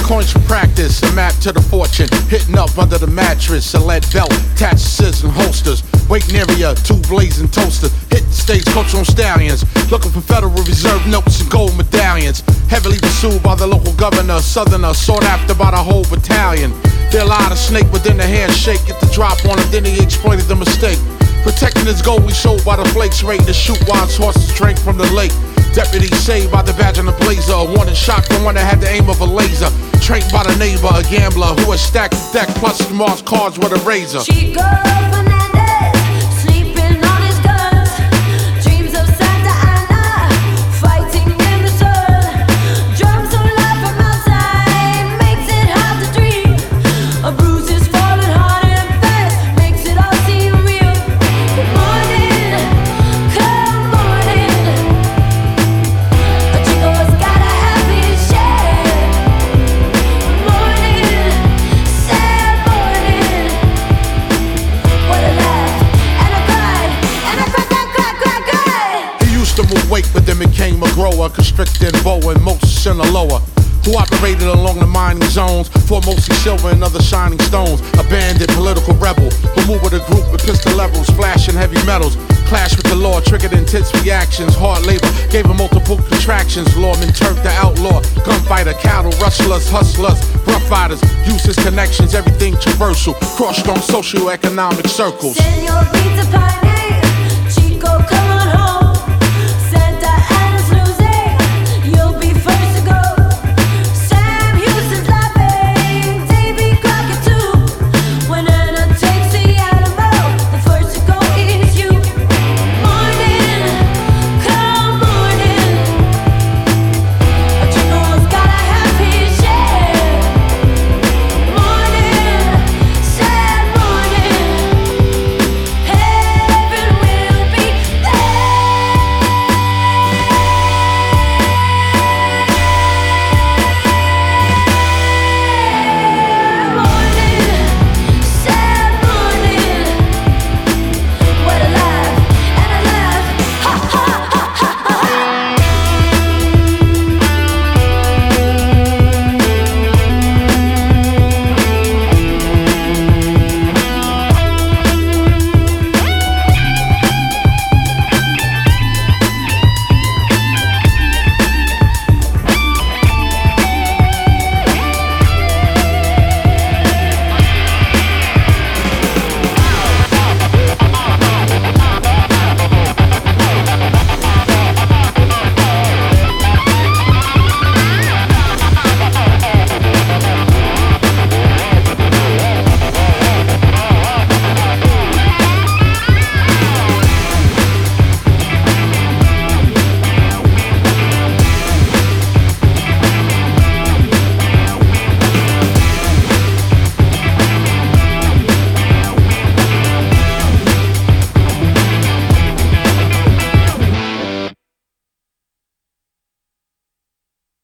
Coins for practice, a map to the fortune. Hitting up under the mattress, a lead belt, attached to scissors and holsters. Waiting area, 2 blazing toasters. Hitting stage, cultural stallions. Looking for Federal Reserve notes and gold medallions. Heavily pursued by the local governor, southerner, sought after by the whole battalion. They allowed a snake within the handshake. Get the drop on him, then he exploited the mistake. Protecting his gold, we showed by the flakes. Ready to shoot while his horses drank from the lake. Deputy saved by the badge on the blazer. A warning shot from one that had the aim of a laser. Trained by the neighbor, a gambler who had stacked the deck plus the Mars cards with a razor. Chico Fernandez, sleeping on his guns. Dreams of Santa Ana, fighting in the sun. Drums so loud from outside, makes it hard to dream. A bruise is falling hard and fast, makes it all seem real. Good morning, come morning. A Chico's gotta have his share. Morning, sad morning. What a laugh, and I cried, and I cried. He used to move weight, but then became a grower. Constricted bow and Moses Sinaloa, who operated along the mining zones for mostly silver and other shining stones. A bandit political rebel who moved with a group with pistol levels, flashing heavy metals. Clash with the law, triggered intense reactions. Hard labor gave him multiple contractions. Lawman turned the outlaw, gunfighter, cattle rustlers, hustlers, rough riders. Used his connections, everything traversal. Crossed on socio-economic circles. Senorita Piney, Chico, come on home.